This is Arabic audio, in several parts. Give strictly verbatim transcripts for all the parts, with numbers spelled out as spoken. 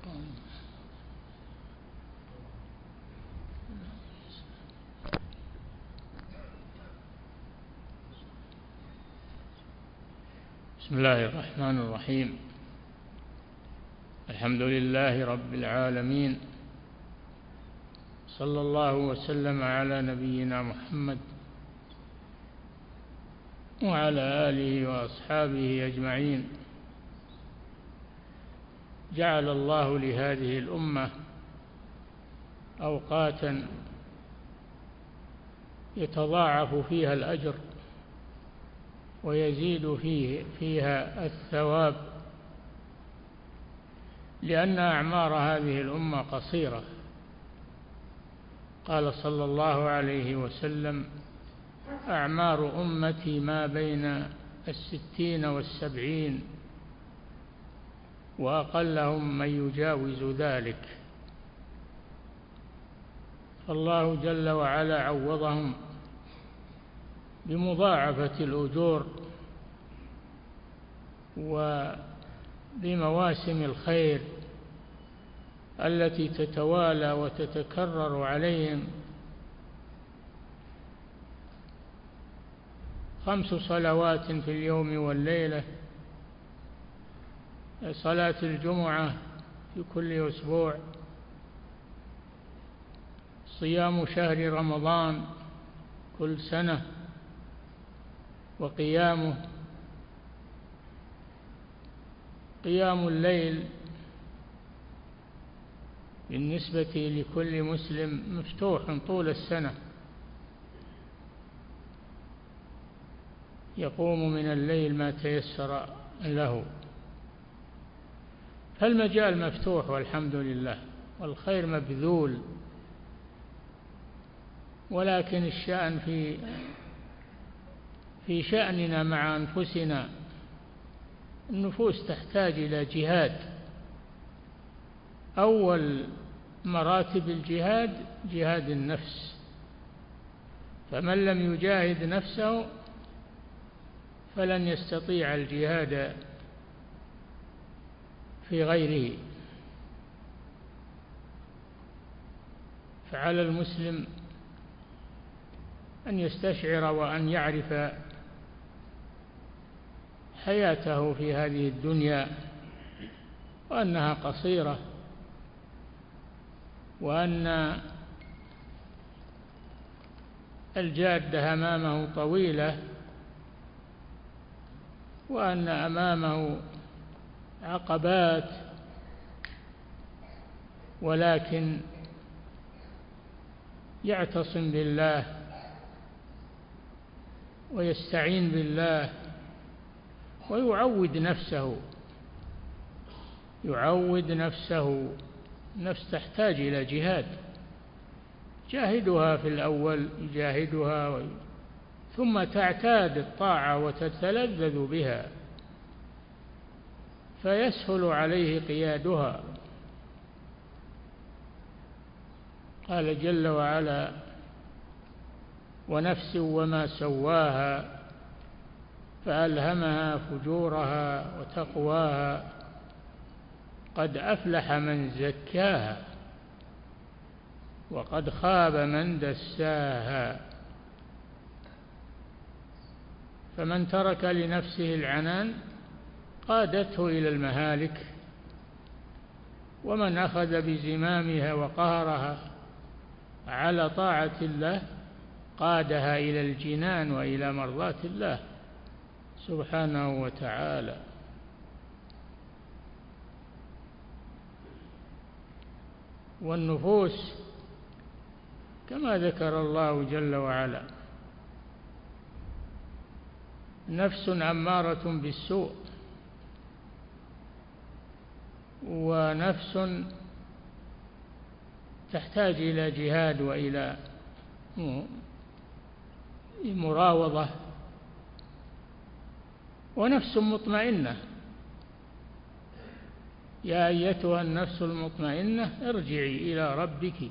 بسم الله الرحمن الرحيم. الحمد لله رب العالمين، صلى الله وسلم على نبينا محمد وعلى آله وأصحابه أجمعين. جعل الله لهذه الأمة أوقاتا يتضاعف فيها الأجر ويزيد فيه فيها الثواب، لأن أعمار هذه الأمة قصيرة. قال صلى الله عليه وسلم: أعمار أمتي ما بين الستين والسبعين، وأقلهم من يجاوز ذلك. فالله جل وعلا عوضهم بمضاعفة الأجور وبمواسم الخير التي تتوالى وتتكرر عليهم. خمس صلوات في اليوم والليلة، صلاة الجمعة في كل أسبوع، صيام شهر رمضان كل سنة وقيامه، قيام الليل بالنسبة لكل مسلم مفتوح طول السنة، يقوم من الليل ما تيسر له. فالمجال مفتوح والحمد لله، والخير مبذول. ولكن الشأن في في شأننا مع أنفسنا. النفوس تحتاج إلى جهاد. أول مراتب الجهاد جهاد النفس، فمن لم يجاهد نفسه فلن يستطيع الجهاد في غيره. فعلى المسلم أن يستشعر وأن يعرف حياته في هذه الدنيا، وأنها قصيرة، وأن الجادة أمامه طويلة، وأن أمامه عقبات، ولكن يعتصم بالله ويستعين بالله ويعود نفسه يعود نفسه. نفس تحتاج إلى جهاد، جاهدها في الأول، يجاهدها ثم تعتاد الطاعة وتتلذذ بها، فيسهل عليه قيادها. قال جل وعلا: ونفس وما سواها فألهمها فجورها وتقواها قد أفلح من زكاها وقد خاب من دساها. فمن ترك لنفسه العنان قادته إلى المهالك، ومن أخذ بزمامها وقهرها على طاعة الله قادها إلى الجنان وإلى مرضاة الله سبحانه وتعالى. والنفوس كما ذكر الله جل وعلا: نفس أمارة بالسوء، ونفس تحتاج إلى جهاد وإلى مراوضة، ونفس مطمئنة. يا أيتها النفس المطمئنة ارجعي إلى ربك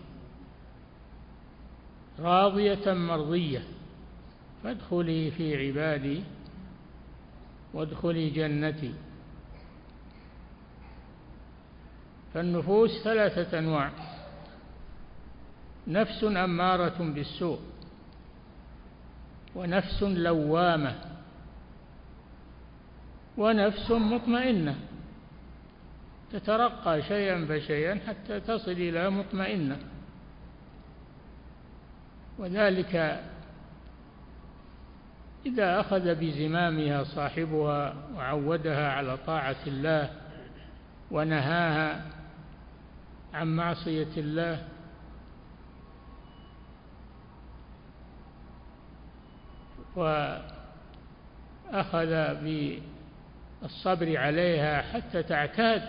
راضية مرضية فادخلي في عبادي وادخلي جنتي. فالنفوس ثلاثة أنواع: نفس أمارة بالسوء، ونفس لوامة، ونفس مطمئنة، تترقى شيئا فشيئا حتى تصل إلى مطمئنة. وذلك إذا أخذ بزمامها صاحبها وعودها على طاعة الله ونهاها عن معصية الله، وأخذ بالصبر عليها حتى تعتاد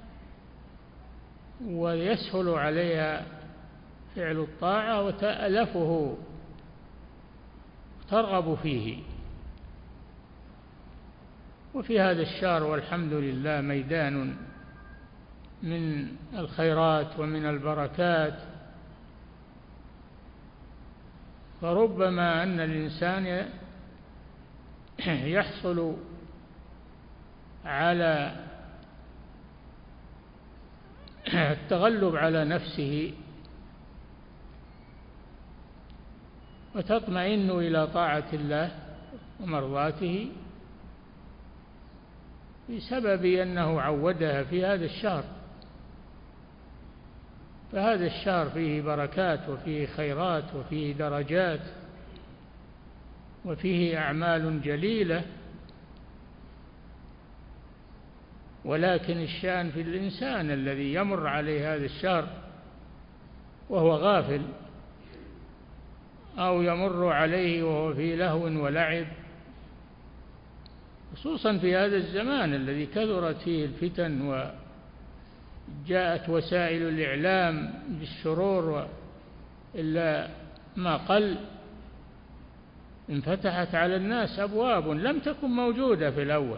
ويسهل عليها فعل الطاعة وتألفه ترغب فيه. وفي هذا الشهر والحمد لله ميدان من الخيرات ومن البركات، فربما أن الإنسان يحصل على التغلب على نفسه وتطمئن إلى طاعة الله ومرضاته بسبب أنه عودها في هذا الشهر. فهذا الشهر فيه بركات وفيه خيرات وفيه درجات وفيه أعمال جليلة، ولكن الشأن في الإنسان الذي يمر عليه هذا الشهر وهو غافل، أو يمر عليه وهو في لهو ولعب، خصوصا في هذا الزمان الذي كثرت فيه الفتن وجاءت وسائل الإعلام بالشرور إلا ما قل انفتحت على الناس أبواب لم تكن موجودة في الأول،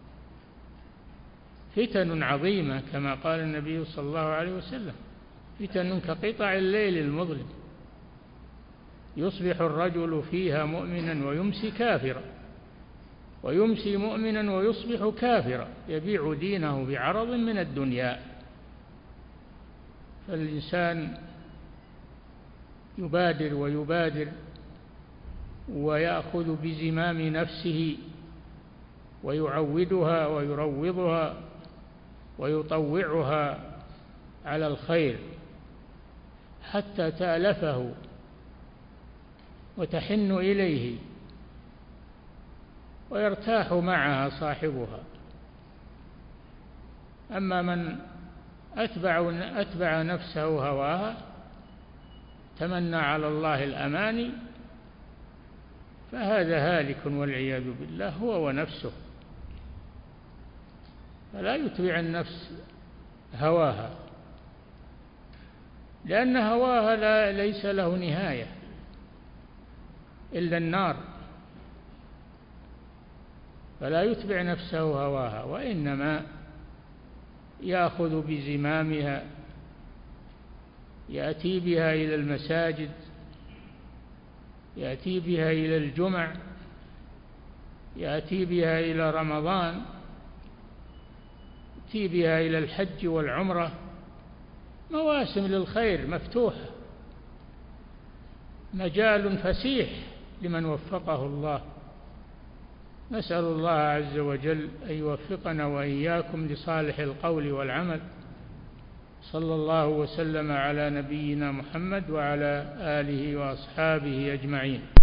فتن عظيمة كما قال النبي صلى الله عليه وسلم: فتن كقطع الليل المظلم يصبح الرجل فيها مؤمنا ويمسي كافرا، ويمسي مؤمنا ويصبح كافرا، يبيع دينه بعرض من الدنيا. فالإنسان يبادر ويبادر ويأخذ بزمام نفسه ويعودها ويروضها ويطوعها على الخير حتى تألفه وتحن إليه ويرتاح معها صاحبها. أما من أتبع, أتبع نفسه هواها تمنى على الله الأماني فهذا هالك والعياذ بالله هو ونفسه. فلا يتبع النفس هواها، لأن هواها لا ليس له نهاية إلا النار. فلا يتبع نفسه هواها، وإنما يأخذ بزمامها، يأتي بها إلى المساجد، يأتي بها إلى الجمع، يأتي بها إلى رمضان، يأتي بها إلى الحج والعمرة، مواسم للخير مفتوحة، مجال فسيح لمن وفقه الله. نسأل الله عز وجل أن يوفقنا وإياكم لصالح القول والعمل. صلى الله وسلم على نبينا محمد وعلى آله وأصحابه أجمعين.